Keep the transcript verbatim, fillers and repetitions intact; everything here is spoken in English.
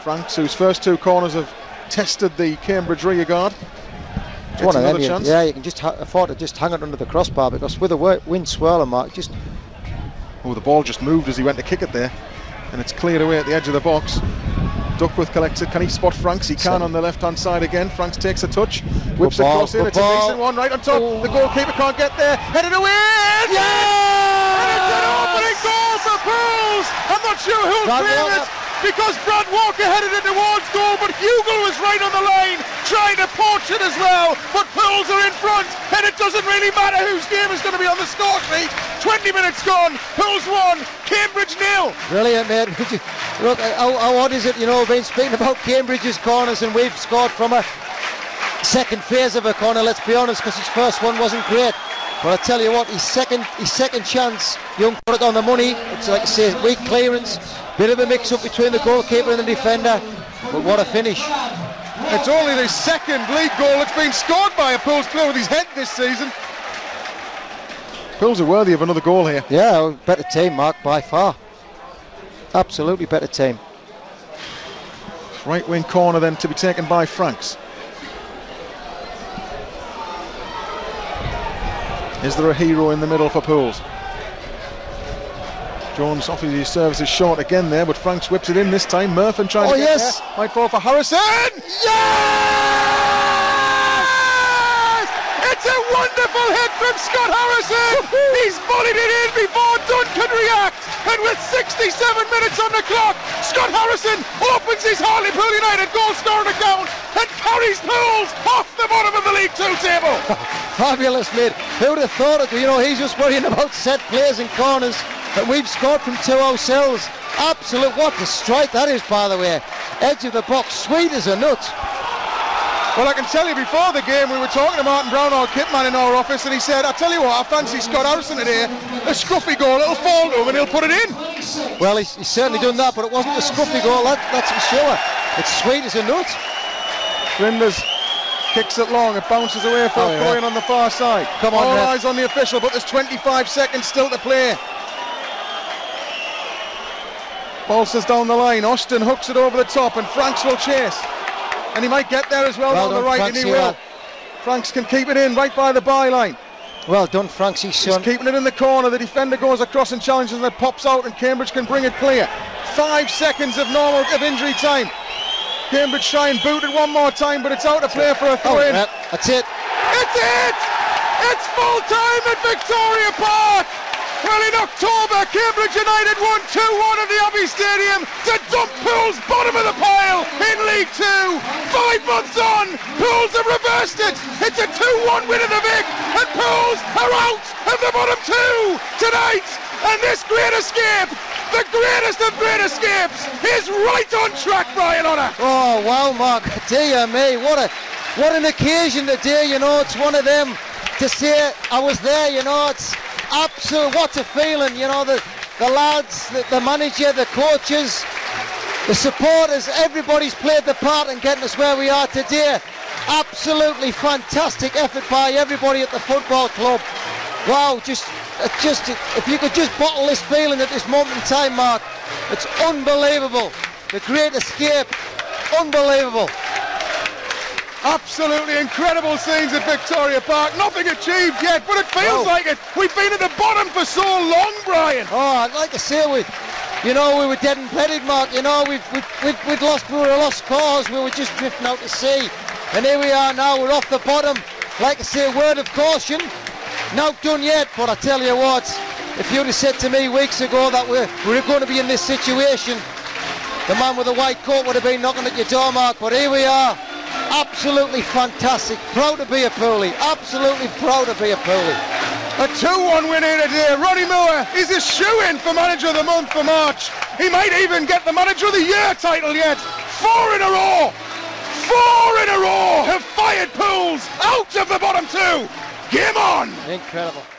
Franks, whose first two corners have tested the Cambridge rear guard. It's one of them, you, yeah, you can just ha afford to just hang it under the crossbar, because with the wind swirling, Mark, just... Oh, the ball just moved as he went to kick it there, and it's cleared away at the edge of the box. Duckworth collects it. Can he spot Franks? He can on the left-hand side again. Franks takes a touch, whips across in. It's a decent one right on top. Oh. The goalkeeper can't get there. Headed away! Yeah! And it's an opening goal for Pools! I'm not sure who'll claim it, because Brad Walker headed it towards goal, but Hugo was right on the line, trying to poach it as well. But Pools are in front, and it doesn't really matter whose game is going to be on the score sheet. twenty minutes gone, Pools one, Cambridge nil. Brilliant, mate. Look, how, how odd is it, you know, we've been speaking about Cambridge's corners, and we've scored from a second phase of a corner, let's be honest, because his first one wasn't great. But I tell you what, his second his second chance, Young put it on the money. It's like I say, weak clearance, bit of a mix-up between the goalkeeper and the defender, but what a finish. It's only the second league goal that's been scored by a Pools player with his head this season. Pools are worthy of another goal here. Yeah, better team, Mark, by far. Absolutely better team. Right wing corner then to be taken by Franks. Is there a hero in the middle for Pools? Jones offers his services short again there, but Franks whips it in this time. Murphy trying oh, to get yes. there. Might fall for Harrison. Yes! It's a wonderful hit from Scott Harrison. He's volleyed it in before Dunn could react. And with sixty-seven minutes on the clock, Scott Harrison opens his Hartlepool United goal scoring account and carries Pools off the bottom of the League Two table. Fabulous, mate. Who would have thought it? You know, he's just worrying about set plays and corners, and we've scored from two ourselves. Absolute, what a strike that is, by the way. Edge of the box, sweet as a nut. Well, I can tell you, before the game we were talking to Martin Brown, our kit man in our office, and he said, I tell you what, I fancy Scott Harrison today, a scruffy goal, it'll fall to him and he'll put it in. Well, he's, he's certainly done that, but it wasn't a scruffy goal, that, that's for sure. It's sweet as a nut. Flinders kicks it long, it bounces away for oh, a throw-in on the far side. Come on, all Ned. eyes on the official, but there's twenty-five seconds still to play. Balsers down the line, Austin hooks it over the top, and Franks will chase. And he might get there as well, well on the done, right, Franks, and he yeah. will. Franks can keep it in right by the byline. Well done, Franks, his son. He's keeping it in the corner, the defender goes across and challenges, and it pops out, and Cambridge can bring it clear. Five seconds of normal of injury time. Cambridge try and boot it one more time, but it's out of play for a throw-in. Oh, yeah, that's it. It's it! It's full time at Victoria Park! Well, in October, Cambridge United won two one at the Abbey Stadium to dump Pools bottom of the pile in League Two. Five months on, Pools have reversed it. It's a two one win in the Vic, and Pools are out of the bottom two tonight. And this great escape, the greatest of great escapes, is right on track, Brian Honor. Oh, wow, Mark. Dear me, what a what an occasion today, you know. It's one of them to say I was there, you know. It's absolute, what a feeling, you know, the, the lads, the, the manager, the coaches, the supporters, everybody's played the part in getting us where we are today. Absolutely fantastic effort by everybody at the football club. Wow, just, just if you could just bottle this feeling at this moment in time, Mark, it's unbelievable. The great escape, unbelievable. Absolutely incredible scenes at Victoria Park. Nothing achieved yet, but it feels Whoa. like it. We've been at the bottom for so long, Brian. Oh, I'd like to say we, you know, we were dead and bedded, Mark. You know, we've, we've, we'd, we'd lost, we were a lost cause. We were just drifting out to sea. And here we are now, we're off the bottom. Like I say, word of caution. Not done yet, but I tell you what, if you'd have said to me weeks ago that we're, we're going to be in this situation, the man with the white coat would have been knocking at your door, Mark. But here we are. Absolutely fantastic. Proud to be a Poolie. Absolutely proud to be a Poolie. A two one win here today. Ronnie Moore is a shoe-in for Manager of the Month for March. He might even get the Manager of the Year title yet. Four in a row. Four in a row have fired Pools out of the bottom two. Game on. Incredible.